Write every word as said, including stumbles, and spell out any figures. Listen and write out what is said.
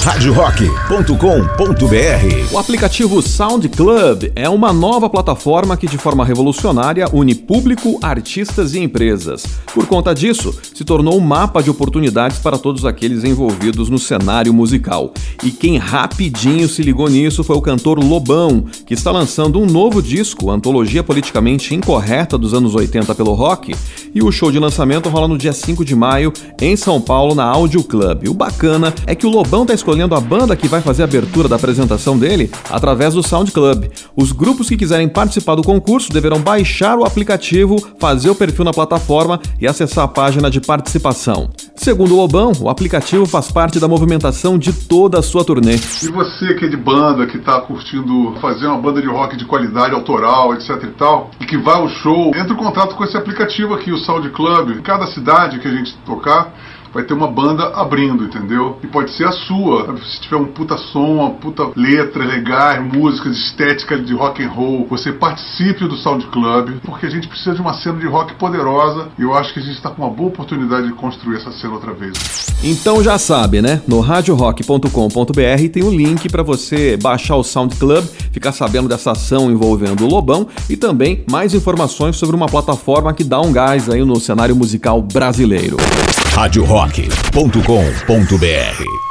rádio rock ponto com ponto b r. O aplicativo SoundClub é uma nova plataforma que de forma revolucionária une público, artistas e empresas. Por conta disso, se tornou um mapa de oportunidades para todos aqueles envolvidos no cenário musical. E quem rapidinho se ligou nisso foi o cantor Lobão, que está lançando um novo disco, antologia politicamente incorreta dos anos oitenta pelo rock, e o show de lançamento rola no dia cinco de maio em São Paulo, na Audio Club. O bacana é que o Lobão está escolhendo a banda que vai fazer a abertura da apresentação dele através do SoundClub. Os grupos que quiserem participar do concurso deverão baixar o aplicativo, fazer o perfil na plataforma e acessar a página de participação. Segundo o Lobão, o aplicativo faz parte da movimentação de toda a sua turnê. E você que é de banda, que está curtindo fazer uma banda de rock de qualidade autoral, etc e tal, e que vai ao show, entre em contato com esse aplicativo aqui, o SoundClub. Em cada cidade que a gente tocar, vai ter uma banda abrindo, entendeu? E pode ser a sua, sabe? Se tiver um puta som, uma puta letra legais, músicas, estética de rock and roll, você participe do SoundClub, porque a gente precisa de uma cena de rock poderosa e eu acho que a gente está com uma boa oportunidade de construir essa cena outra vez. Então já sabe, né? No rádio rock ponto com ponto b r tem um link para você baixar o SoundClub, ficar sabendo dessa ação envolvendo o Lobão e também mais informações sobre uma plataforma que dá um gás aí no cenário musical brasileiro. rádio rock ponto com ponto b r